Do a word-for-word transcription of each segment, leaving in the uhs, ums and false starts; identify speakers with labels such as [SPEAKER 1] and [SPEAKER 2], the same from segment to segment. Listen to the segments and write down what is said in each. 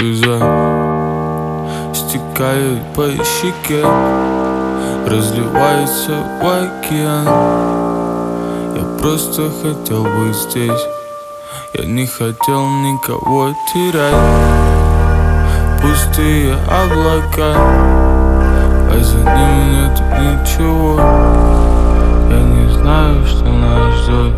[SPEAKER 1] слеза стекает по щеке, разливается в океан. Я просто хотел быть здесь, я не хотел никого терять. Пустые облака, а за ними нету ничего. Я не знаю, что нас ждет,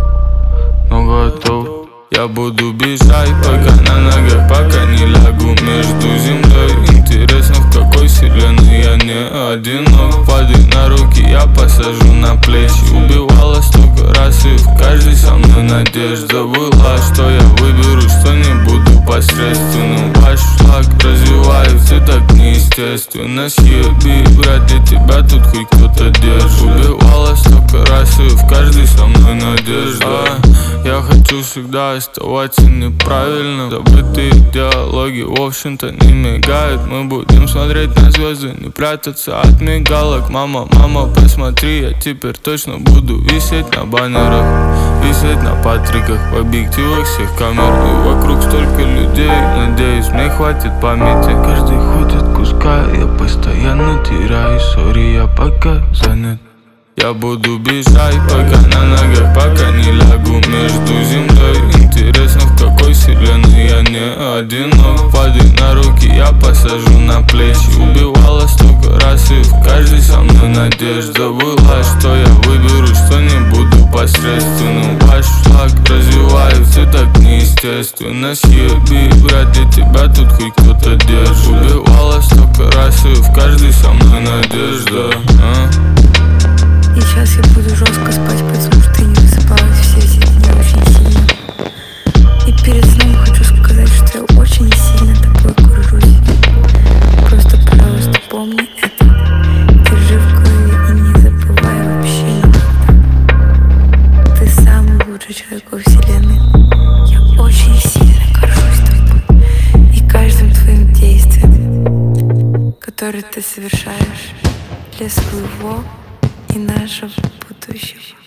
[SPEAKER 1] но готов. Я буду бежать, пока на ногах, пока не лягу между землей. Интересно, в какой вселенной я не одинок. Падай на руки, я посажу на плечи. Убивала столько раз, и в каждой со мной надежда была, что я выберу, что не буду посредственным. Ваш флаг развивается так неестественно. Съеби, брат, для тебя тут хоть кто-то держит. Убивала столько раз, и в каждой со мной надежда. а, Я хочу всегда оставаться неправильным. Забытые диалоги, в общем-то, не мигают. Мы будем смотреть на звезды, не прятаться от мигалок. Мама, мама, посмотри, я теперь точно буду висеть на баннерах, висеть на патриках, в объективах всех камер. И вокруг столько людей, надеюсь, мне хватит памяти. Каждый ход от куска я постоянно теряю. Сори, я пока занят. Я буду бежать, пока на ногах, пока не лягу между землей. Интересно, в какой вселенной я не одинок. Падай на руки, я посажу на плечи. Убивала столько раз, и в каждой со мной надежда была, что я выберу, что не буду посредственным. Ваш флаг развивается так неестественно. Съеби, брат, для тебя тут хоть кто-то держит. Убивала столько раз, и в каждой со мной надежда. а?
[SPEAKER 2] И сейчас я буду жестко спать, потому что ты не высыпалась все эти дни очень сильно. И перед сном хочу сказать, что я очень сильно тобой горжусь. Просто, пожалуйста, помни это. Держи в голове и не забывай вообще никогда. Ты самый лучший человек во вселенной. Я очень сильно горжусь тобой и каждым твоим действием, которое ты совершаешь для своего и нашего будущего.